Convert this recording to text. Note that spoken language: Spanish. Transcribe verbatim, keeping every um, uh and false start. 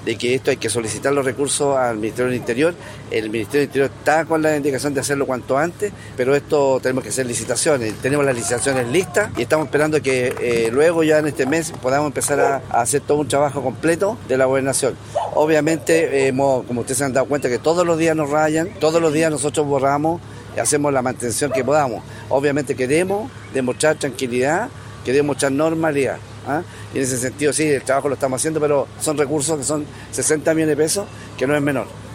de que esto hay que solicitar los recursos al Ministerio del Interior. El Ministerio del Interior está con la indicación de hacerlo cuanto antes, pero esto tenemos que hacer licitaciones. Tenemos las licitaciones listas y estamos esperando que eh, luego ya en este mes podamos empezar a, a hacer todo un trabajo completo de la gobernación. Obviamente, eh, hemos, como ustedes se han dado cuenta, que todos los días nos rayan, todos los días nosotros borramos, hacemos la mantención que podamos. Obviamente queremos demostrar tranquilidad, queremos demostrar normalidad. ¿Ah? Y en ese sentido sí, el trabajo lo estamos haciendo, pero son recursos que son sesenta millones de pesos, que no es menor.